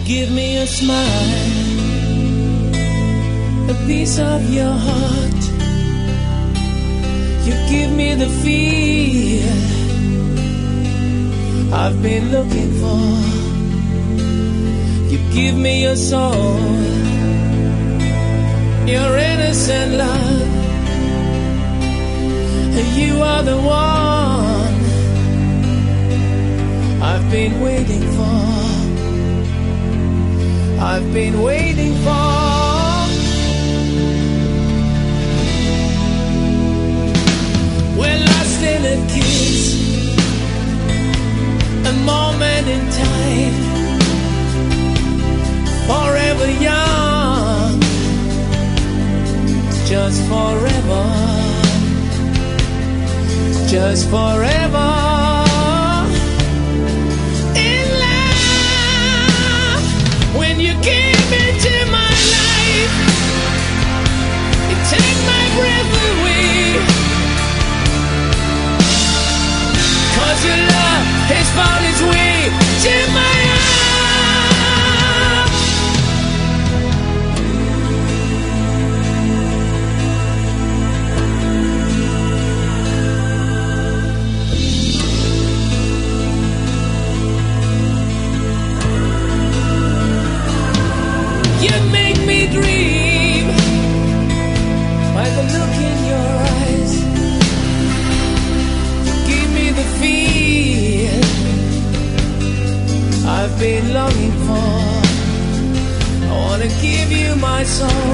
give me a smile, a piece of your heart. You give me the feel I've been looking for. You give me your soul, your innocent love. You are the one I've been waiting for. I've been waiting for. We're lost in a kiss, a moment in time, forever young, just forever, just forever. In love, when you came into my life, you take my breath away. 'Cause your love has found its way to my heart. You make me dream by the look in your eyes. Give me the feel I've been longing for. I wanna give you my soul.